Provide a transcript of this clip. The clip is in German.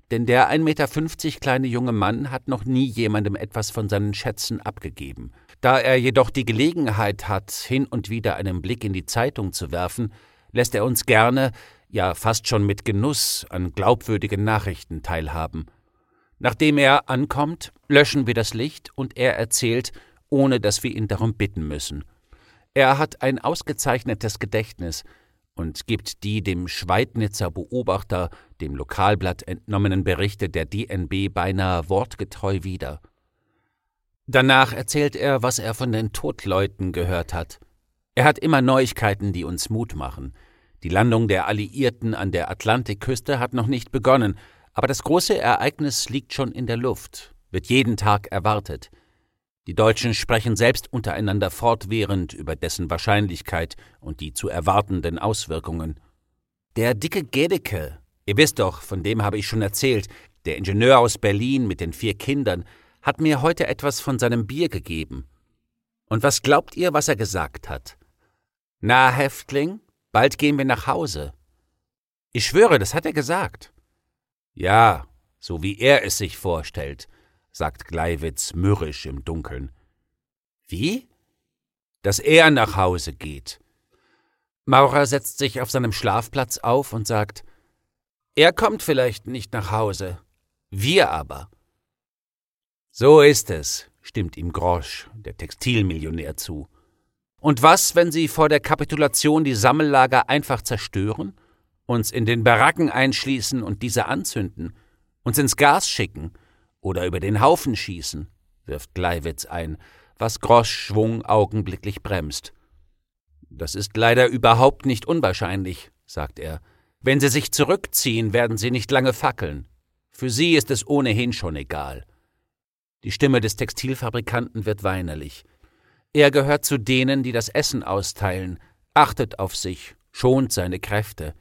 denn der 1,50 Meter kleine junge Mann hat noch nie jemandem etwas von seinen Schätzen abgegeben. Da er jedoch die Gelegenheit hat, hin und wieder einen Blick in die Zeitung zu werfen, lässt er uns gerne, ja fast schon mit Genuss, an glaubwürdigen Nachrichten teilhaben. Nachdem er ankommt, löschen wir das Licht und er erzählt, ohne dass wir ihn darum bitten müssen. Er hat ein ausgezeichnetes Gedächtnis und gibt die dem Schweidnitzer Beobachter, dem Lokalblatt entnommenen Berichte der DNB beinahe wortgetreu wieder. Danach erzählt er, was er von den Todleuten gehört hat. Er hat immer Neuigkeiten, die uns Mut machen. Die Landung der Alliierten an der Atlantikküste hat noch nicht begonnen, aber das große Ereignis liegt schon in der Luft, wird jeden Tag erwartet. Die Deutschen sprechen selbst untereinander fortwährend über dessen Wahrscheinlichkeit und die zu erwartenden Auswirkungen. Der dicke Gedeke, ihr wisst doch, von dem habe ich schon erzählt, der Ingenieur aus Berlin mit den 4 Kindern, hat mir heute etwas von seinem Bier gegeben. Und was glaubt ihr, was er gesagt hat? »Na, Häftling, bald gehen wir nach Hause.« Ich schwöre, das hat er gesagt. »Ja, so wie er es sich vorstellt«, sagt Gleiwitz mürrisch im Dunkeln. »Wie?« »Dass er nach Hause geht.« Maurer setzt sich auf seinem Schlafplatz auf und sagt, »Er kommt vielleicht nicht nach Hause, wir aber.« »So ist es«, stimmt ihm Grosch, der Textilmillionär, zu. »Und was, wenn Sie vor der Kapitulation die Sammellager einfach zerstören, uns in den Baracken einschließen und diese anzünden, uns ins Gas schicken oder über den Haufen schießen?« wirft Gleiwitz ein, was Grosch' Schwung augenblicklich bremst. »Das ist leider überhaupt nicht unwahrscheinlich«, sagt er. »Wenn Sie sich zurückziehen, werden Sie nicht lange fackeln. Für Sie ist es ohnehin schon egal.« Die Stimme des Textilfabrikanten wird weinerlich. Er gehört zu denen, die das Essen austeilen, achtet auf sich, schont seine Kräfte.